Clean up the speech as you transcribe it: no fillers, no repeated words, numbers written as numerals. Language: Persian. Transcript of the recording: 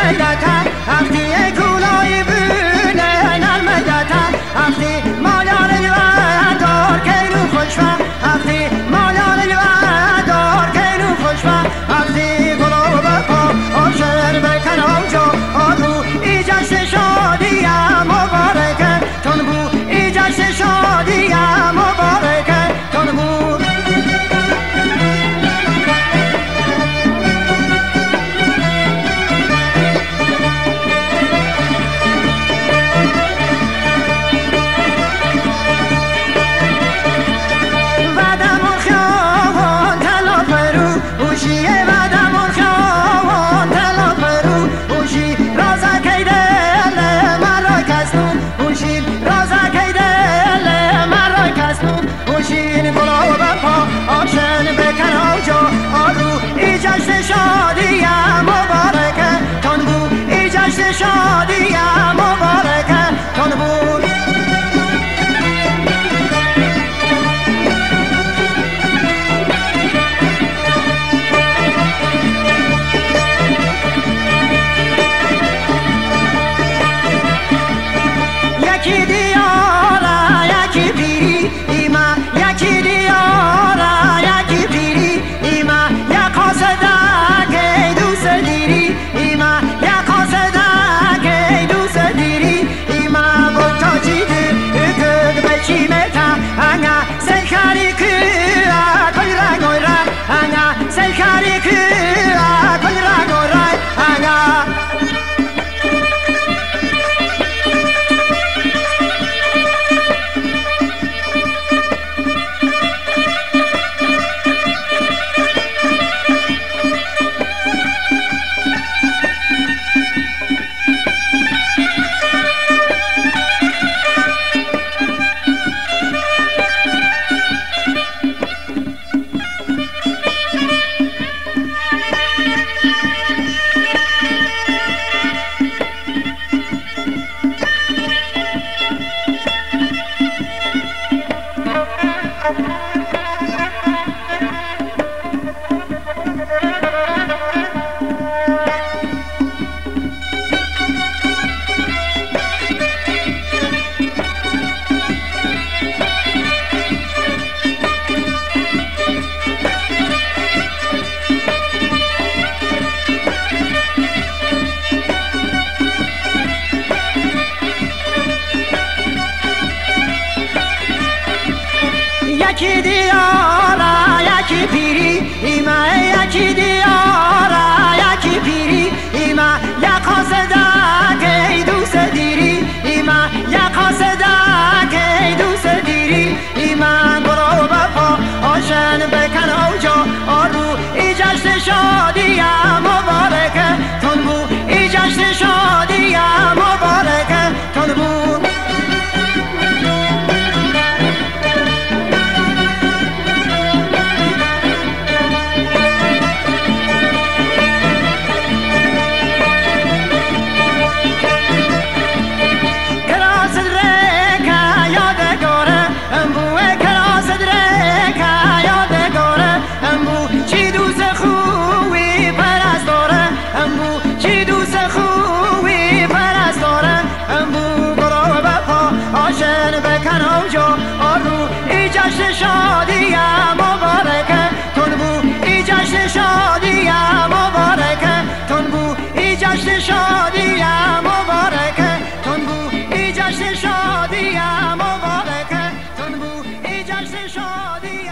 یکی دیاره یکی پیری ایما یکی دیاره یکی پیری ایما یک قاصده که دوست دیری ایما یک قاصده که دوست دیری ایما برو بپا آشن بکن اوجا آرو ای جشن شادی مبارکه تون بو ای جشن شادی مبارکه تون بو جشن شادی مبارکه تون بو ای جشن شادی مبارکه تون بو ای جشن شادی مبارکه تون بو ای جشن شادی مبارکه تون بو ای جشن شادی